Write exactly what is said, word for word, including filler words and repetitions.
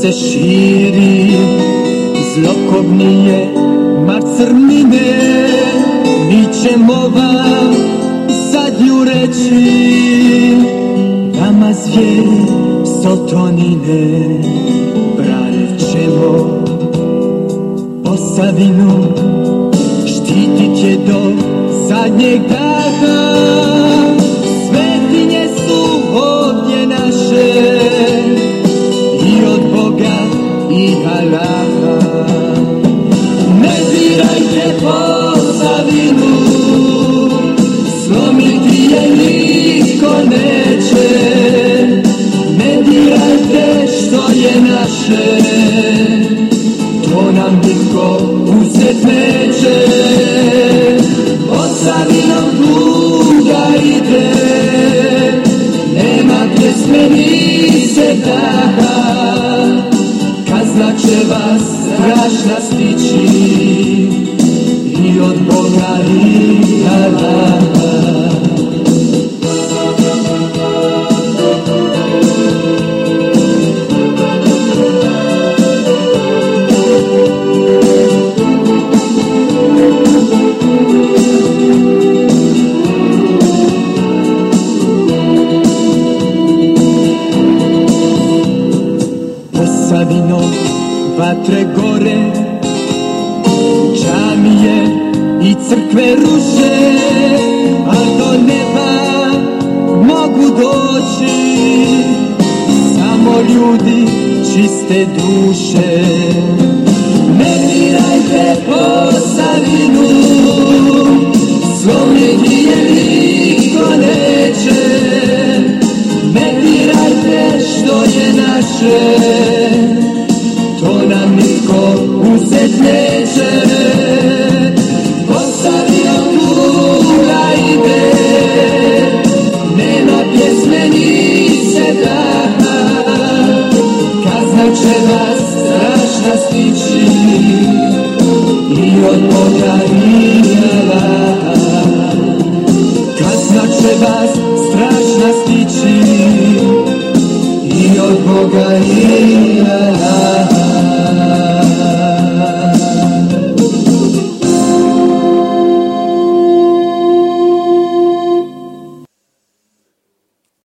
se širi, zlokobnije mar crnine, mi ćemo vam zadnju reći, nama zvijeri Soltonine, branit ćemo Posavinu, štitit je do zadnjeg daha, svetinje su ovdje naše, i od Boga i Allaha. Ne dirajte Posavinu, slomiti je niko neće, ne dirajte što je naše, to nam niko uzet neće. Posavinom tuga ide, nema pjesme ni se daha, kazna će vas strašna stići, i od Boga i Allaha. Posavino, vatre gore, džamije i crkve ruše, a do neba mogu doći samo ljudi čiste duše. Ne dirajte Posavinu, slomiti je niko neće, ne dirajte što je naše, to nam nitko uzet neće.